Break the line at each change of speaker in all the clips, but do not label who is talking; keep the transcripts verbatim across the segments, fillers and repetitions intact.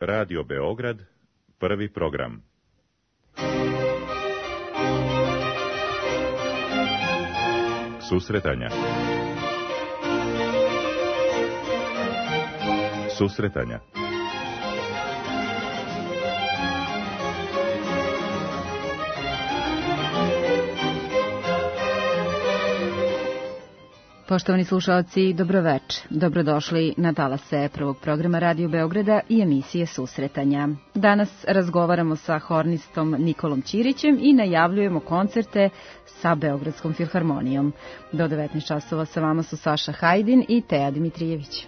Radio Beograd, prvi program. Susretanja. Susretanja.
Poštovani slušalci, dobroveče. Dobrodošli na talase prvog programa Radio Beograda i emisije Susretanja. Danas razgovaramo sa hornistom Nikolom Ćirićem i najavljujemo koncerte sa Beogradskom filharmonijom. Do devetnaest časova sa vama su Saša Hajdin i Teja Dimitrijević.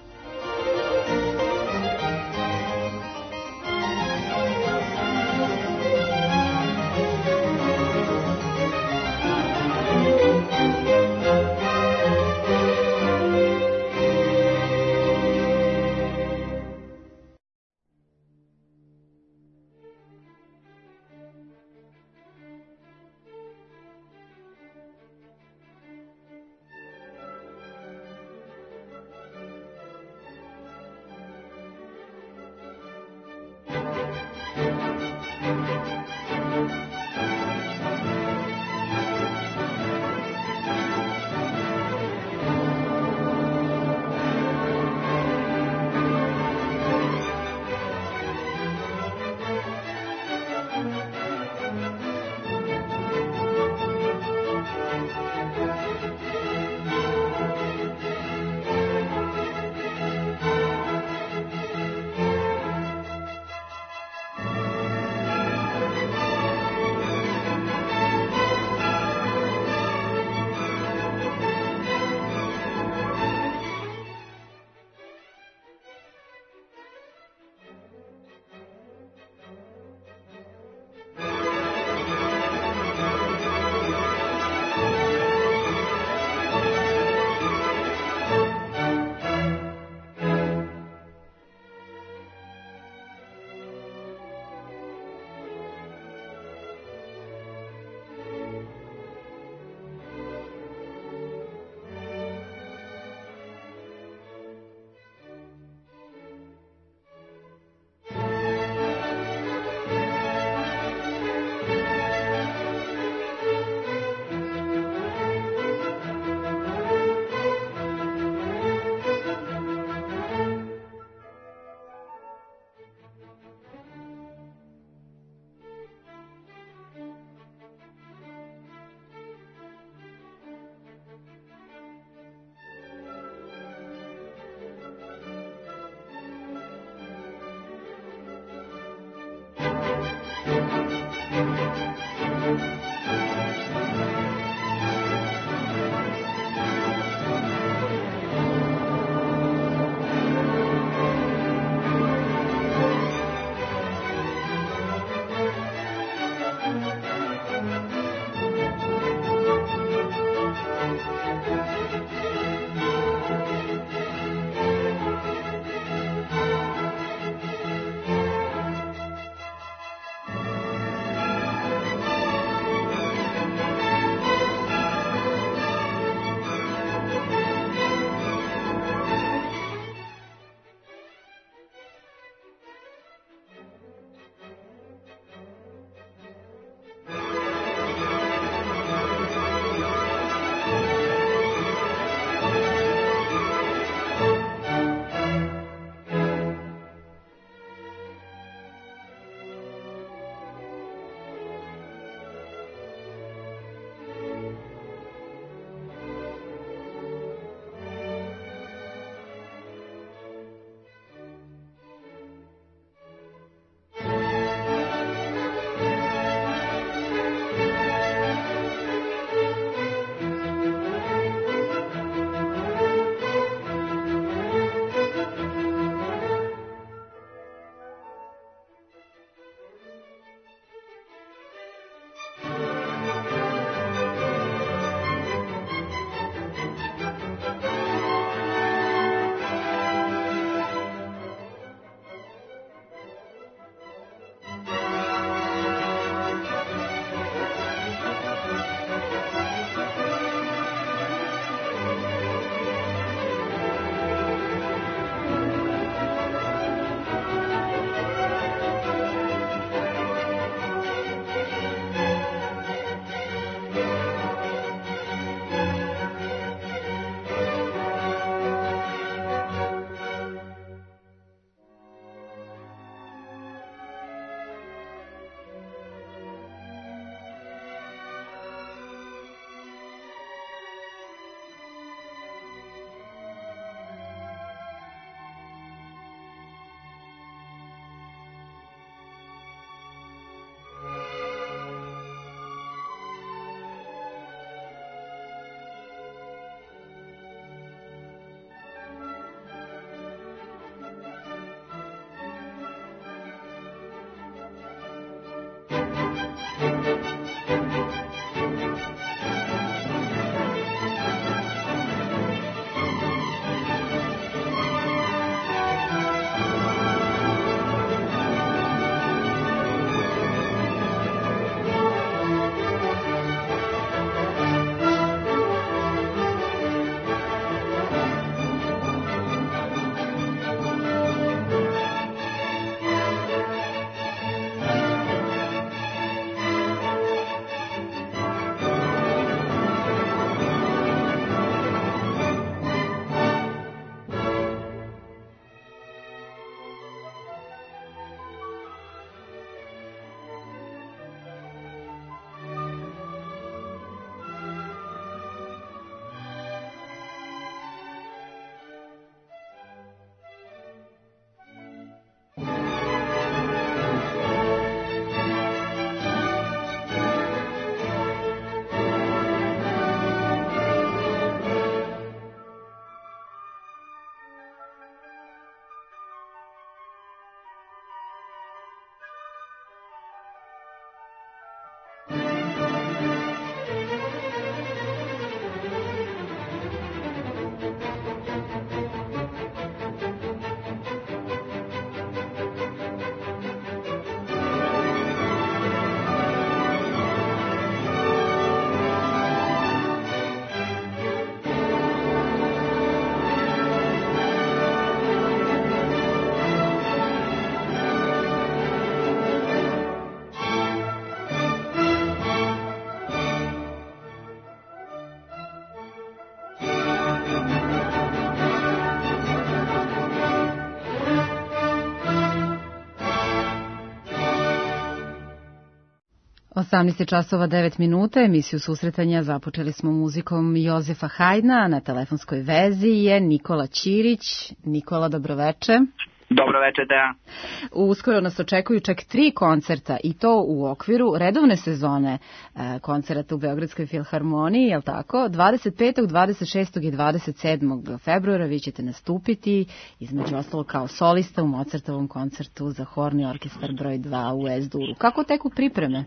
osamnaest časova devet minuta, emisiju susretanja započeli smo muzikom Jozefa Hajdna, na telefonskoj vezi je Nikola Ćirić. Nikola, dobroveče.
Dobro večer, Deja.
Uskoro nas očekuju čak tri koncerta i to u okviru redovne sezone e, koncerata u Beogradskoj filharmoniji, je li tako? dvadeset petog, dvadeset šestog i dvadeset sedmog februara vi ćete nastupiti, između ostalo kao solista u Mozartovom koncertu za horni orkestar broj dva u Es-Duru. Kako teku pripreme?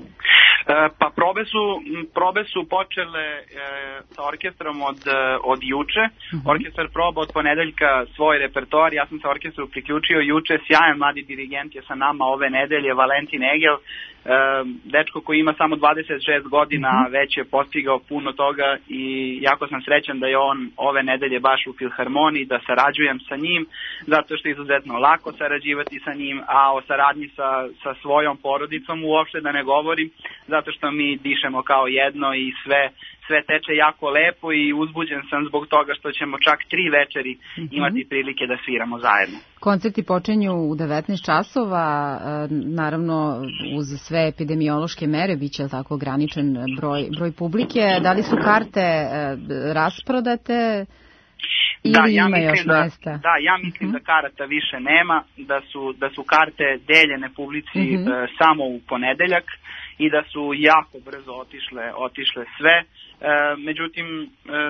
Pa probe su, probe su počele e, sa orkestrom od, od juče. Uh-huh. Orkestar proba od ponedeljka svoj repertoar. Ja sam se orkestru priključio juče. Sjajan mladi dirigent je sa nama ove nedelje, Valentin Egel. E, dečko koji ima samo dvadeset šest godina, uh-huh. već je postigao puno toga i jako sam srećan da je on ove nedelje baš u filharmoniji, da sarađujem sa njim, zato što je izuzetno lako sarađivati sa njim, a o saradnji sa, sa svojom porodicom uopšte da ne govorim, zato što mi dišemo kao jedno i sve, sve teče jako lepo i uzbuđen sam zbog toga što ćemo čak tri večeri imati prilike da sviramo zajedno.
Koncerti počinju u devetnaest časova, naravno uz sve epidemiološke mere biće tako ograničen broj, broj publike. Da li su karte rasprodate? Ili
da, ja
ima
mislim
još
da,
mesta?
Da, ja mislim uh-huh. da karata više nema, da su, da su karte deljene publici uh-huh. e, samo u ponedeljak i da su jako brzo otišle, otišle sve. E, međutim, e,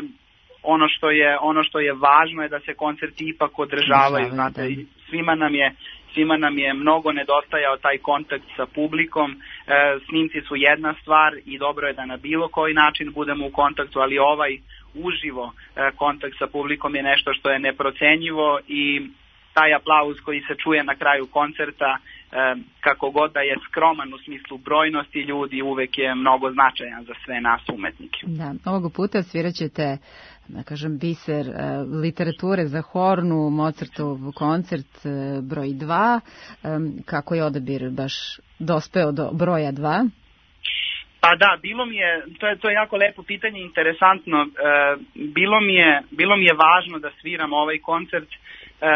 ono što je ono što je važno je da se koncerti ipak održavaju. Znate, svima nam je svima nam je mnogo nedostajao taj kontakt sa publikom. E, snimci su jedna stvar i dobro je da na bilo koji način budemo u kontaktu, ali ovaj uživo e, kontakt sa publikom je nešto što je neprocenjivo i taj aplauz koji se čuje na kraju koncerta, e, kako god da je skroman u smislu brojnosti ljudi, uvek je mnogo značajan za sve nas umetnike.
Da, ovog puta svirat ćete, da kažem, biser e, literature za hornu, Mozartov koncert e, broj dva. E, kako je odabir baš dospeo do broja dva?
Pa da, bilo mi je, to je, to je jako lepo pitanje, interesantno, e, bilo, mi je, bilo mi je važno da sviram ovaj koncert e,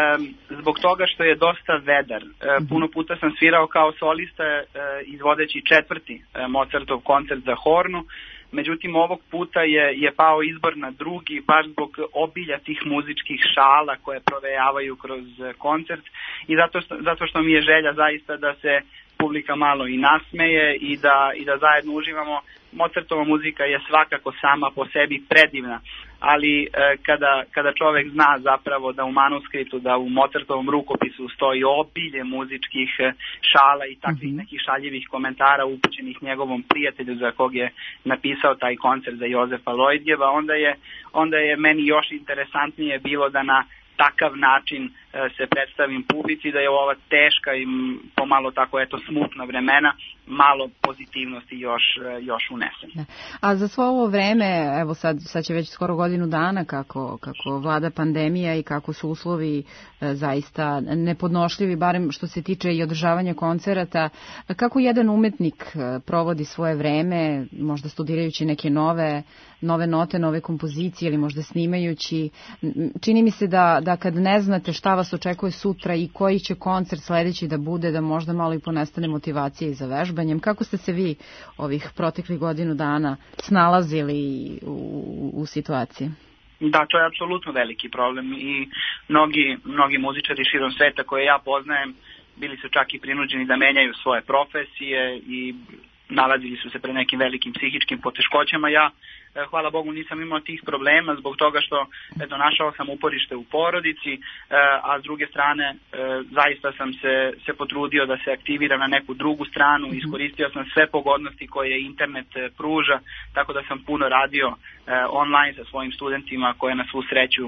zbog toga što je dosta vedar. E, puno puta sam svirao kao solista e, izvodeći četvrti e, Mozartov koncert za hornu, međutim ovog puta je, je pao izbor na drugi, baš zbog obilja tih muzičkih šala koje provejavaju kroz koncert i zato što, zato što mi je želja zaista da se publika malo i nasmeje i da, i da zajedno uživamo. Mozartova muzika je svakako sama po sebi predivna, ali e, kada, kada čovek zna zapravo da u manuskriptu, da u Mozartovom rukopisu stoji obilje muzičkih šala i takvih mm-hmm. nekih šaljivih komentara upućenih njegovom prijatelju za kog je napisao taj koncert za Jozefa Lloydjeva, onda je, onda je meni još interesantnije bilo da na takav način se predstavim publici, da je ova teška i pomalo tako eto smutna vremena, malo pozitivnosti još, još unesem. Da.
A za svo ovo vreme, evo sad, sad će već skoro godinu dana kako, kako vlada pandemija i kako su uslovi e, zaista nepodnošljivi, barem što se tiče i održavanja koncerata, kako jedan umetnik provodi svoje vreme, možda studirajući neke nove, nove note, nove kompozicije ili možda snimajući. Čini mi se da, da kad ne znate šta vas očekuje sutra i koji će koncert sledeći da bude, da možda malo i ponestane motivacije i za vežbanjem. Kako ste se vi ovih proteklih godinu dana snalazili u, u situaciji?
Da, to je apsolutno veliki problem i mnogi, mnogi muzičari širom sveta koje ja poznajem bili su čak i prinuđeni da menjaju svoje profesije i nalazili su se pred nekim velikim psihičkim poteškoćama. Ja, hvala Bogu, nisam imao tih problema zbog toga što eto, našao sam uporište u porodici, a s druge strane zaista sam se, se potrudio da se aktiviram na neku drugu stranu, iskoristio sam sve pogodnosti koje internet pruža, tako da sam puno radio online sa svojim studentima koje na svu sreću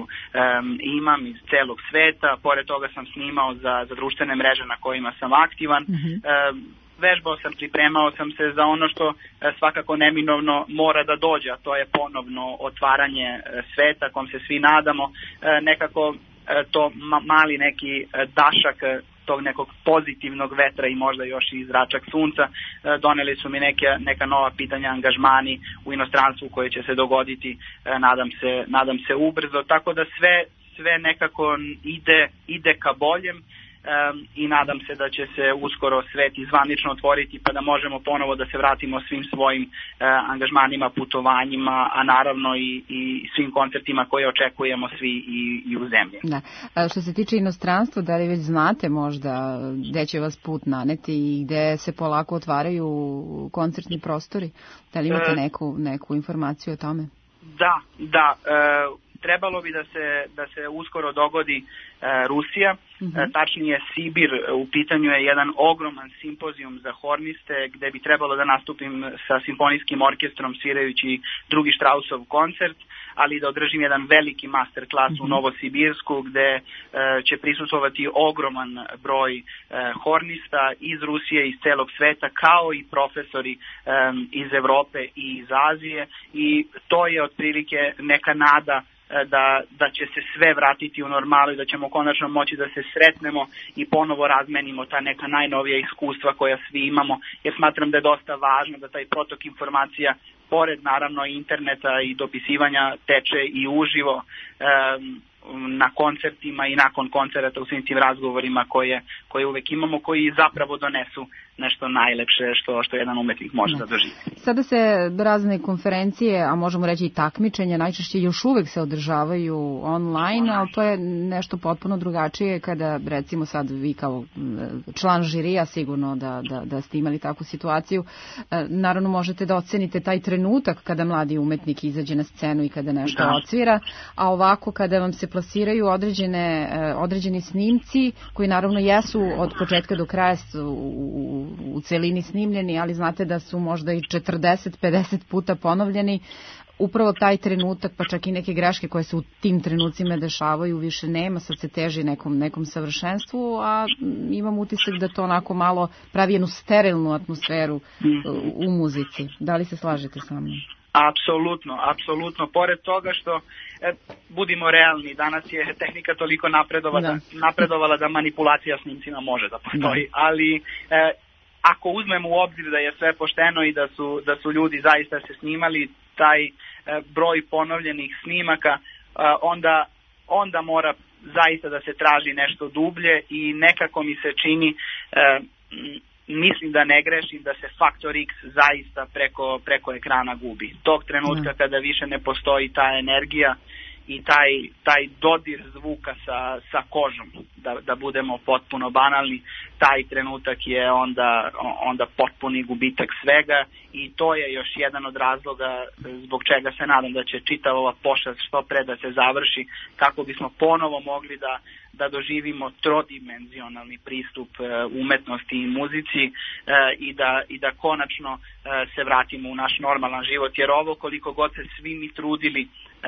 imam iz celog sveta. Pored toga sam snimao za, za društvene mreže na kojima sam aktivan. Mm-hmm. Vežbao sam, pripremao sam se za ono što svakako neminovno mora da dođe, a to je ponovno otvaranje sveta kom se svi nadamo. Nekako to mali neki dašak tog nekog pozitivnog vetra i možda još i zračak sunca doneli su mi neke, neka nova pitanja, angažmani u inostranstvu koje će se dogoditi, nadam se, nadam se ubrzo, tako da sve, sve nekako ide, ide ka boljem. Um, i nadam se da će se uskoro svet i zvanično otvoriti pa da možemo ponovo da se vratimo svim svojim uh, angažmanima, putovanjima, a naravno i, i svim koncertima koje očekujemo svi i, i u zemlji.
Da. A što se tiče inostranstva, da li već znate možda gde će vas put naneti i gde se polako otvaraju koncertni prostori? Da li imate neku, neku informaciju o tome?
Da, da. Uh, trebalo bi da se, da se uskoro dogodi e, Rusija, mm-hmm. e, tačnije Sibir, u pitanju je jedan ogroman simpozijum za horniste gde bi trebalo da nastupim sa simfonijskim orkestrom svirajući drugi Strausov koncert, ali da održim jedan veliki master klas mm-hmm. u Novosibirsku gde e, će prisustvovati ogroman broj e, hornista iz Rusije, iz celog sveta, kao i profesori e, iz Evrope i iz Azije, i to je otprilike neka nada da, da će se sve vratiti u normalu i da ćemo konačno moći da se sretnemo i ponovo razmenimo ta neka najnovija iskustva koja svi imamo, jer smatram da je dosta važno da taj protok informacija, pored naravno interneta i dopisivanja, teče i uživo um, na koncertima i nakon koncerta u svim tim razgovorima koje, koje uvek imamo, koji zapravo donesu nešto najlepše što, što jedan umetnik može da doživi.
Sada se razne konferencije, a možemo reći i takmičenja, najčešće još uvek se održavaju online, ali to je nešto potpuno drugačije kada, recimo sad vi kao član žirija, sigurno da, da, da ste imali takvu situaciju, naravno možete da ocenite taj trenutak kada mladi umetnik izađe na scenu i kada nešto da. odsvira, a ovako kada vam se plasiraju određene, određeni snimci koji naravno jesu od početka do kraja u, u u celini snimljeni, ali znate da su možda i četrdeset pedeset puta ponovljeni. Upravo taj trenutak, pa čak i neke greške koje se u tim trenucima dešavaju više nema, sad se teži nekom, nekom savršenstvu, a imam utisak da to onako malo pravi jednu sterilnu atmosferu u muzici. Da li se slažete sa mnom?
Apsolutno, apsolutno. Pored toga što, e, budimo realni, danas je tehnika toliko napredovala da, napredovala da manipulacija snimcima može da postoji, da. ali... E, Ako uzmemo u obzir da je sve pošteno i da su, da su ljudi zaista se snimali taj e, broj ponovljenih snimaka, e, onda, onda mora zaista da se traži nešto dublje i nekako mi se čini, e, mislim da ne grešim, da se faktor X zaista preko, preko ekrana gubi. Tog trenutka mm. kada više ne postoji ta energija i taj, taj dodir zvuka sa, sa kožom, da, da budemo potpuno banalni, taj trenutak je onda, onda potpuni gubitak svega, i to je još jedan od razloga zbog čega se nadam da će čitava ova pošast što pre da se završi, kako bismo ponovo mogli da, da doživimo trodimenzionalni pristup umetnosti i muzici i da, i da konačno se vratimo u naš normalan život, jer ovo koliko god se svi mi trudili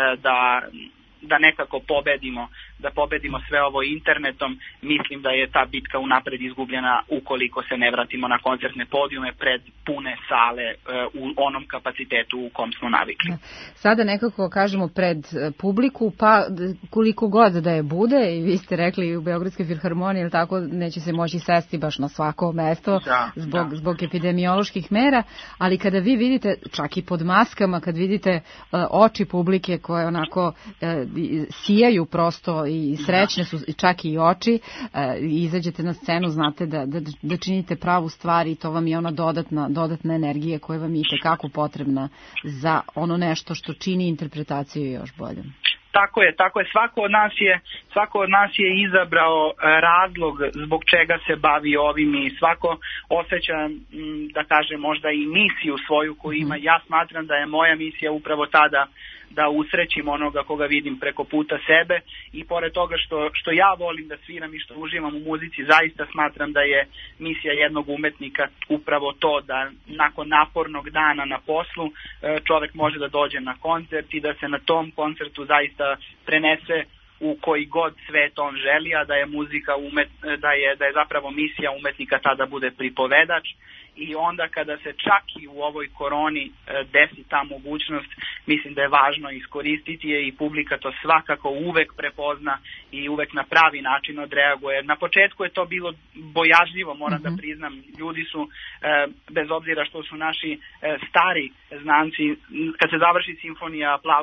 da da nekako pobedimo, da pobedimo sve ovo internetom, mislim da je ta bitka unapred izgubljena ukoliko se ne vratimo na koncertne podijume pred pune sale u onom kapacitetu u kom smo navikli.
Sada nekako kažemo pred publiku, pa koliko god da je bude, i vi ste rekli u Beogradskoj filharmoniji, ili tako, neće se moći sesti baš na svako mesto da, zbog, da. zbog epidemioloških mera, ali kada vi vidite, čak i pod maskama, kad vidite uh, oči publike koje onako uh, sijaju prosto i srećne su čak i oči, e, izađete na scenu, znate da, da, da činite pravu stvar i to vam je ona dodatna, dodatna energija koja vam je itekako potrebna za ono nešto što čini interpretaciju još boljom.
Tako je, tako je. Svako od nas je, svako od nas je izabrao razlog zbog čega se bavi ovim i svako osjeća, da kažem, možda i misiju svoju koju ima. Ja smatram da je moja misija upravo tada da usrećim onoga koga vidim preko puta sebe, i pored toga što, što ja volim da sviram i što uživam u muzici, zaista smatram da je misija jednog umetnika upravo to da nakon napornog dana na poslu čovek može da dođe na koncert i da se na tom koncertu zaista prenese u koji god svet on želi, a da je muzika umet, da je, da je zapravo misija umetnika tada bude pripovedač. I onda kada se čak i u ovoj koroni desi ta mogućnost, mislim da je važno iskoristiti je, i publika to svakako uvek prepozna i uvek na pravi način odreaguje. Na početku je to bilo bojažljivo, moram mm-hmm. da priznam. Ljudi su, bez obzira što su naši stari znanci, kad se završi simfonija, aplauz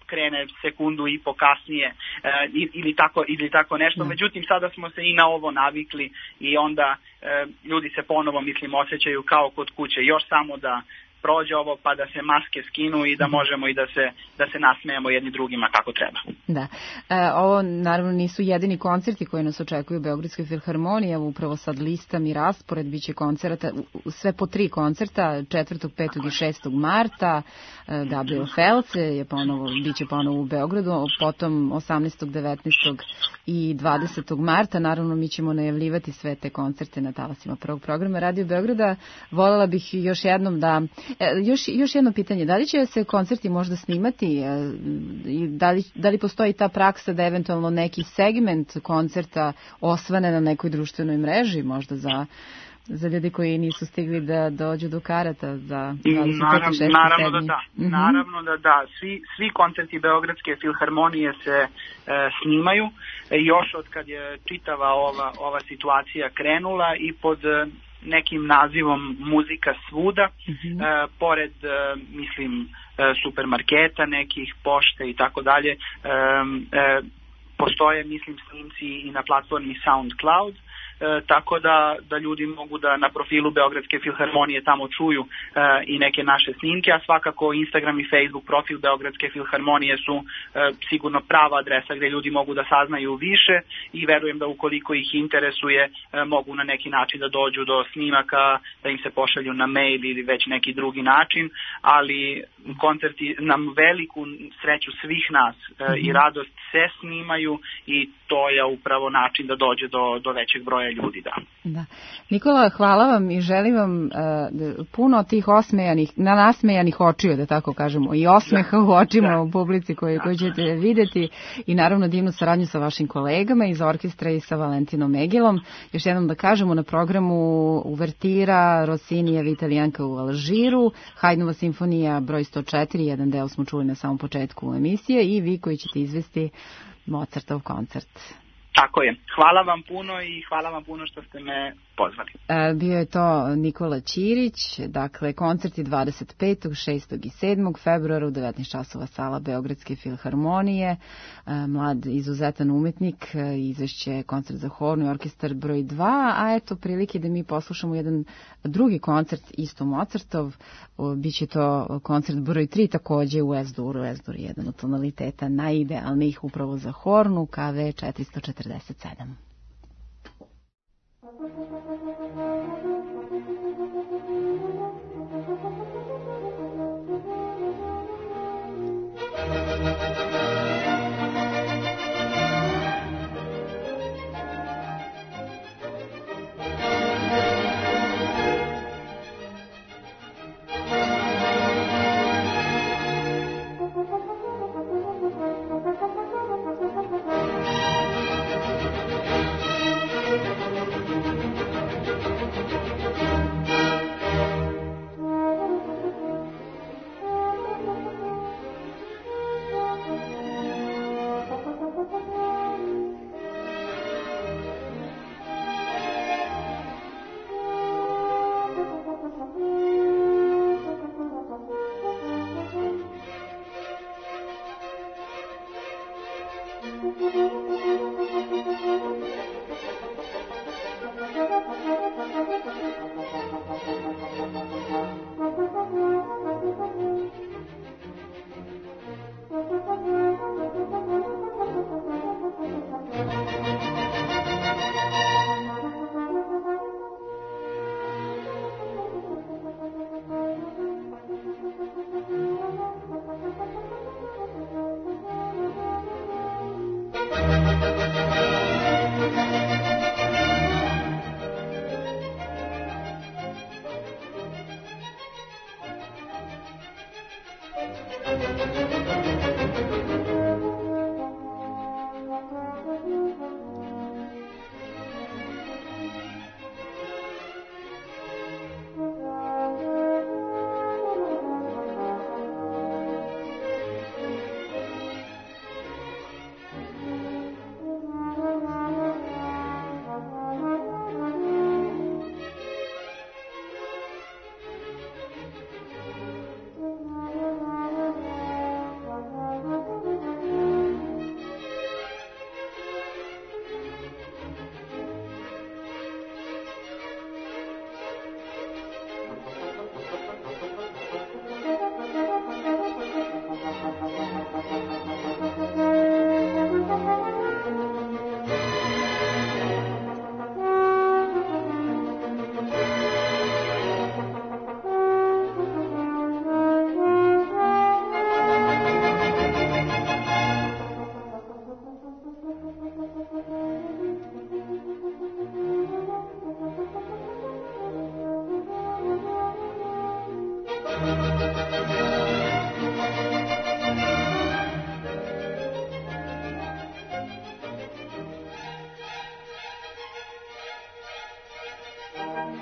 krene sekundu i po kasnije ili tako, ili tako nešto. Međutim, sada smo se i na ovo navikli i onda ljudi se ponovo, mislim, osjećaju kao kod kuće. Još samo da prođe ovo pa da se maske skinu i da možemo i da se, da se nasmejemo jedni drugima kako treba.
Da. E, ovo naravno nisu jedini koncerti koji nas očekuju u Beogradskoj filharmoniji, evo upravo sad listam i raspored, bit će koncerta, sve po tri koncerta, četvrtog, petog i šestog marta, e, Gabriel Felce je ponovo, bit će ponovo u Beogradu, potom osamnaestog, devetnaestog i dvadesetog marta, naravno mi ćemo najavljivati sve te koncerte na talasima prvog programa Radio Beograda. Voljela bih još jednom da Još, još jedno pitanje, da li će se koncerti možda snimati i da li, da li postoji ta praksa da eventualno neki segment koncerta osvane na nekoj društvenoj mreži možda za, za ljudi koji nisu stigli da dođu do karata za dvadeset peti i šesti
Naravno da da, mm-hmm. naravno da da, svi, svi koncerti Beogradske filharmonije se e, snimaju e, još od kad je čitava ova, ova situacija krenula i pod nekim nazivom Muzika svuda, mm-hmm. e, pored, e, mislim, e, supermarketa, nekih pošte i tako dalje, e, e, postoje, mislim, snimci i na platformi SoundCloud, E, tako da, da ljudi mogu da na profilu Beogradske filharmonije tamo čuju e, i neke naše snimke, a svakako Instagram i Facebook profil Beogradske filharmonije su e, sigurno prava adresa gde ljudi mogu da saznaju više i verujem da ukoliko ih interesuje e, mogu na neki način da dođu do snimaka, da im se pošalju na mail ili već neki drugi način, ali koncerti nam veliku sreću svih nas e, i radost se snimaju i to je upravo način da dođe do, do većeg broja ljudi, da.
Da. Nikola, hvala vam i želim vam uh, puno tih osmejanih, na nasmejanih očiju, da tako kažemo, i osmeha u očima da. U publici koju, koju ćete vidjeti i naravno divnu saradnju sa vašim kolegama iz orkestra i sa Valentinom Egilom. Još jednom da kažemo, na programu uvertira Rossinijeva Italijanka u Alžiru, Haydnova simfonija broj sto četiri, jedan deo smo čuli na samom početku emisije i vi koji ćete izvesti Mozartov koncert.
Tako je. Hvala vam puno i hvala vam puno što ste me pozvali.
E, bio je to Nikola Ćirić, dakle koncerti dvadeset petog, šestog i sedmog februara u devetnaest časova sala Beogradske filharmonije. E, mlad izuzetan umetnik, e, izvešće koncert za hornu i orkestar broj dva, a eto prilike da mi poslušamo jedan drugi koncert isto Mozartov, biće to koncert broj tri takođe u Es-duru. Es-dur je jedan od tonaliteta najidealnijih upravo za hornu, K V četiristo četrdeset sedam.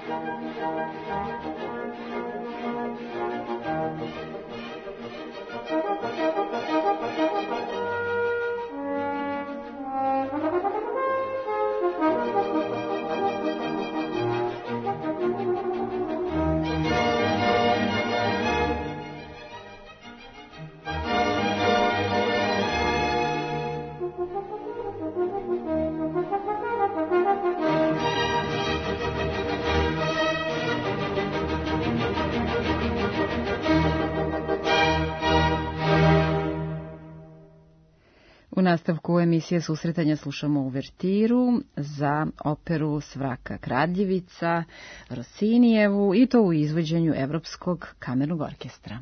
U nastavku emisije Susretanja slušamo uvertiru za operu Svraka Kradljevica Rossinijevu i to u izvođenju Evropskog kamernog orkestra.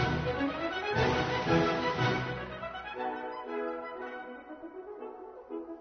Thank you.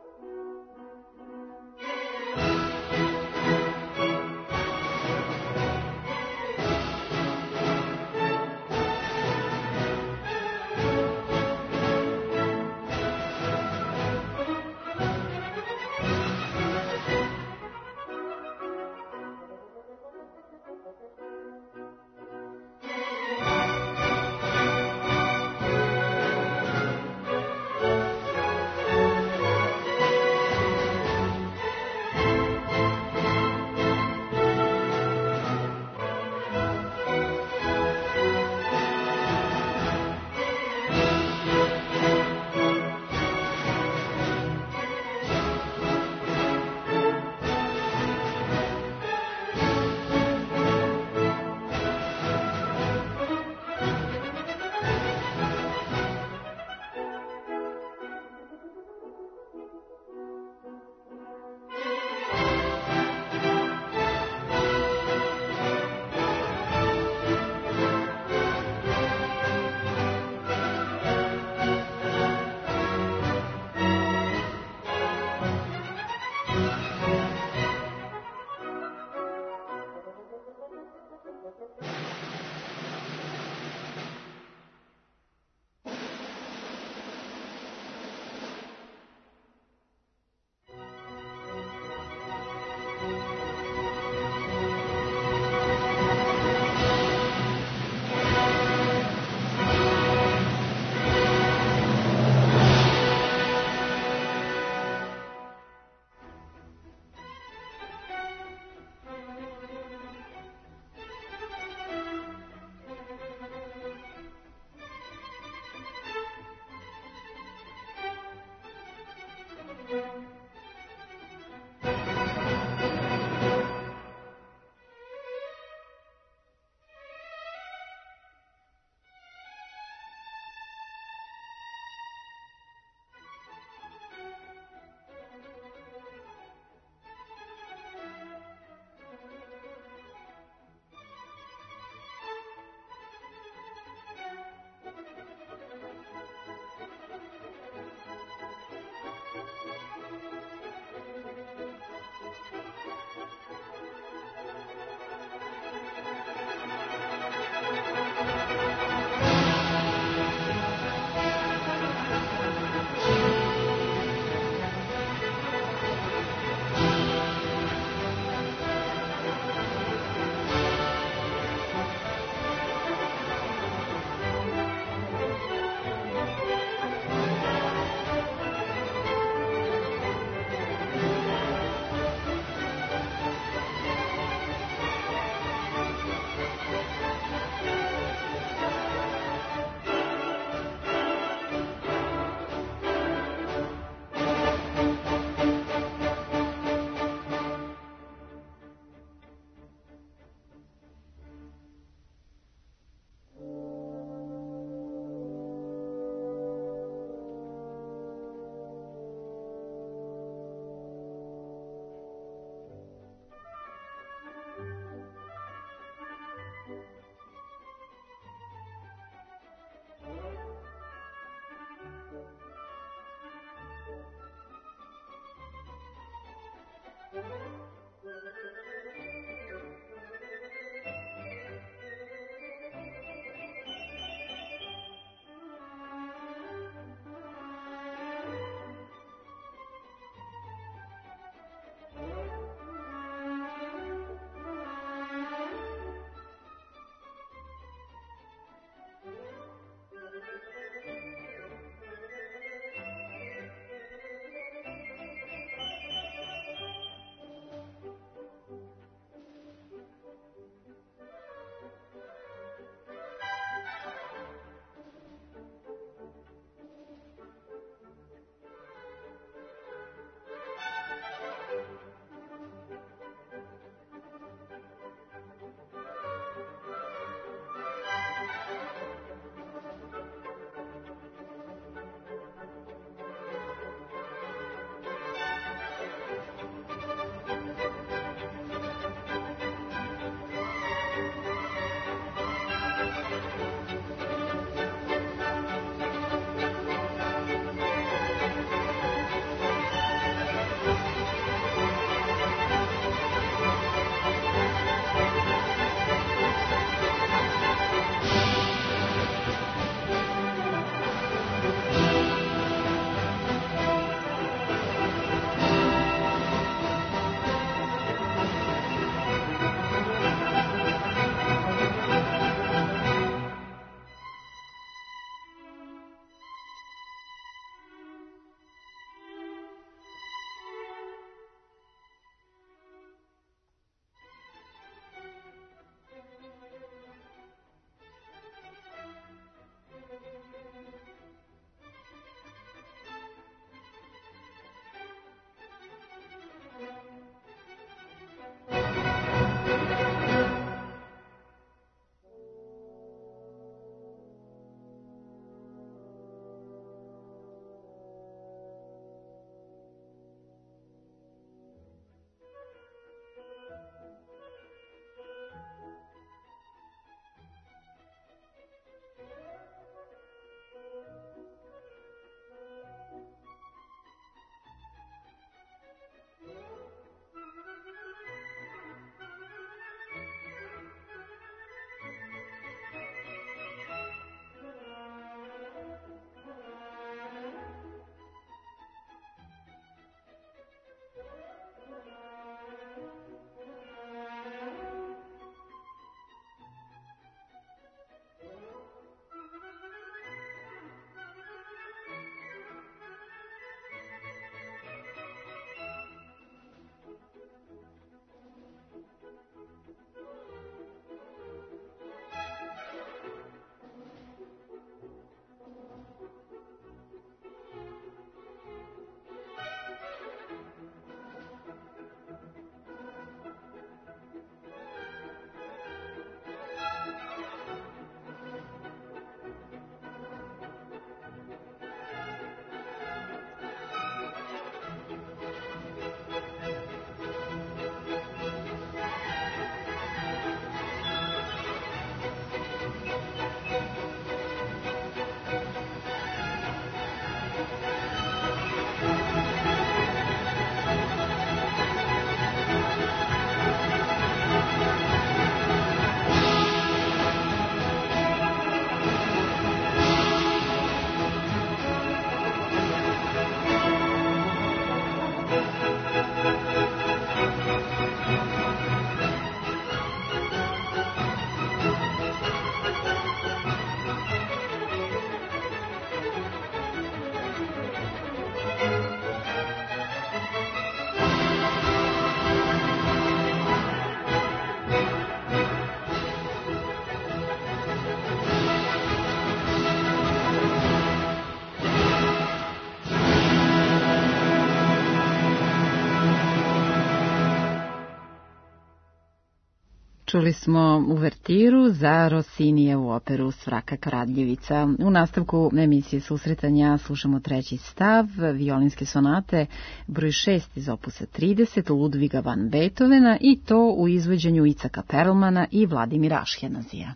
Čuli smo uvertiru za Rossinijevu operu Svraka Kradljevica. U nastavku emisije Susretanja slušamo treći stav violinske sonate broj šest iz opusa trideset Ludviga van Beethovena i to u izvođenju Icaka Perlmana i Vladimira Aškenazija.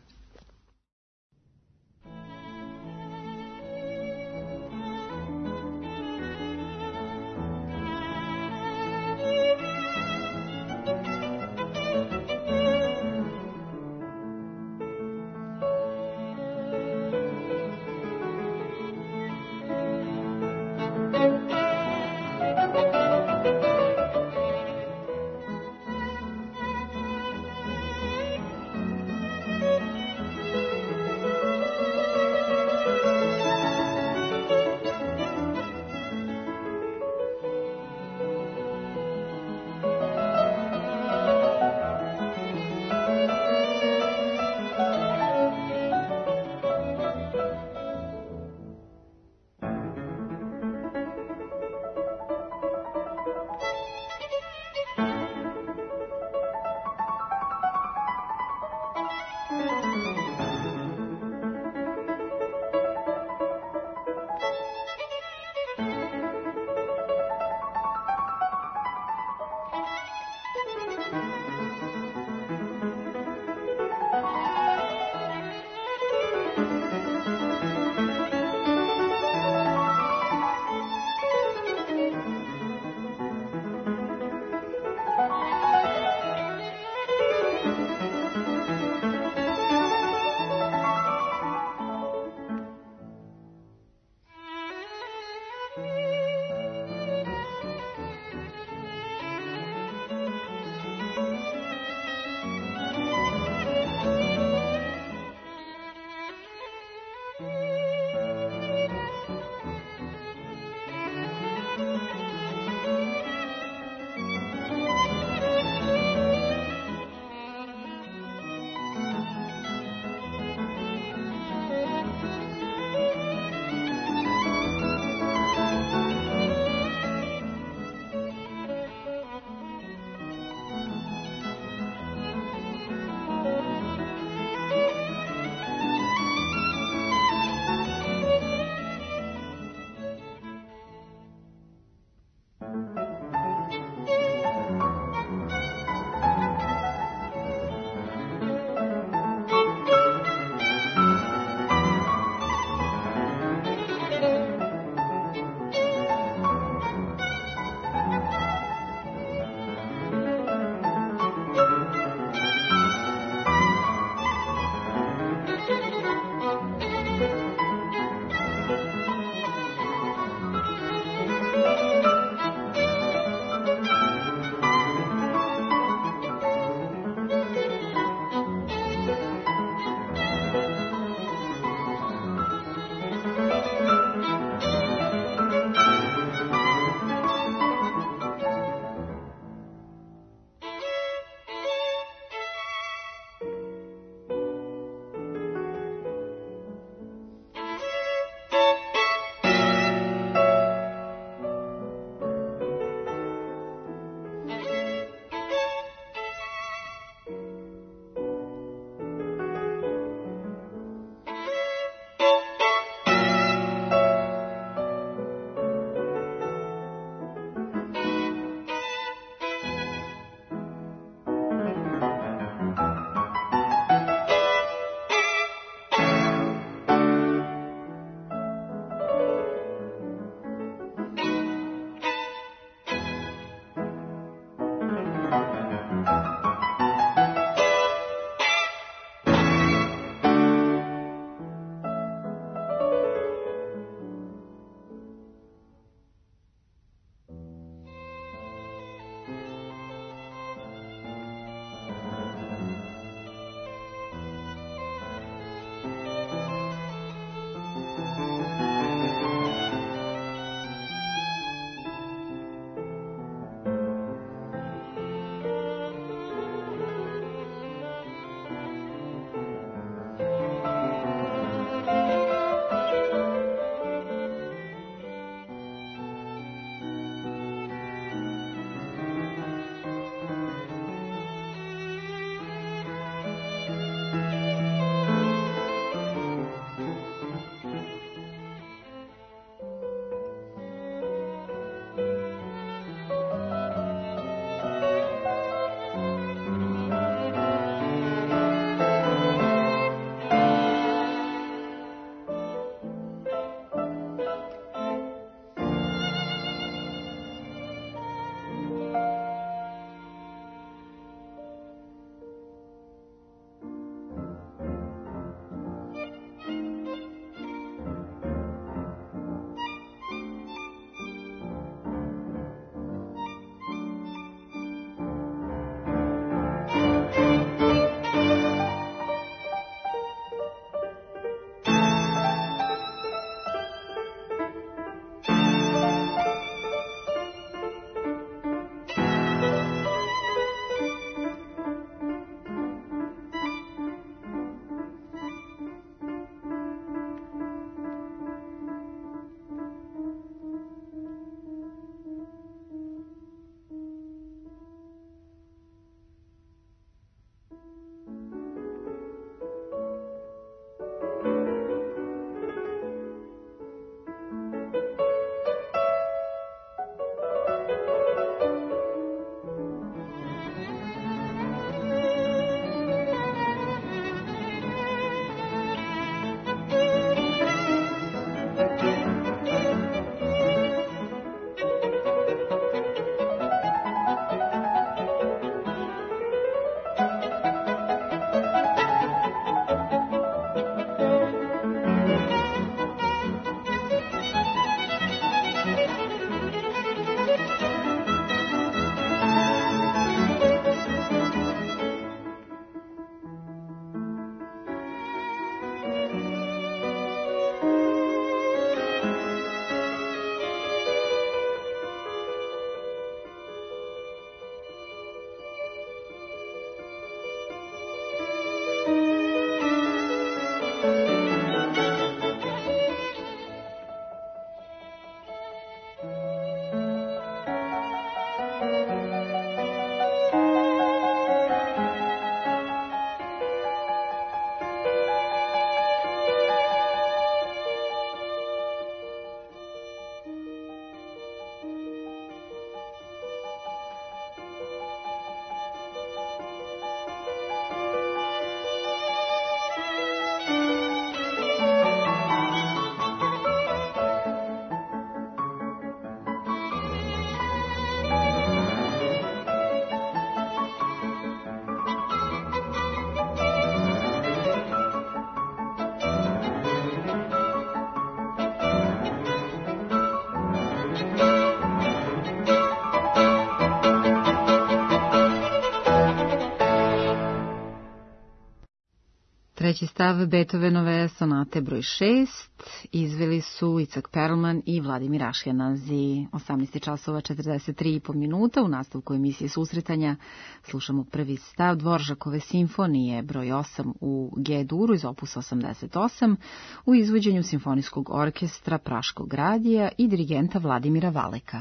Treći stav Beethovenove sonate broj šest izveli su Icak Perlman i Vladimir Aškenazi. osamnaest časova četrdeset tri i po minuta u nastavku emisije Susretanja slušamo prvi stav Dvoržakove simfonije broj osam u G-duru iz opusa osamdeset osam u izvođenju Simfonijskog orkestra Praškog radija i dirigenta Vladimira Valeka.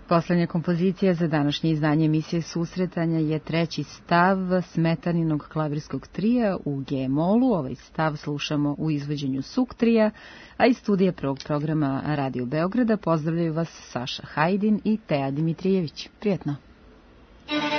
Poslednja kompozicija za današnje izdanje emisije Susretanja je treći stav Smetaninog klavirskog trija u G-molu. Ovaj stav slušamo u izvođenju Suk trija, a iz studija prvog programa Radio Beograda pozdravljaju vas Saša Hajdin i Teja Dimitrijević. Prijetno! Thank you.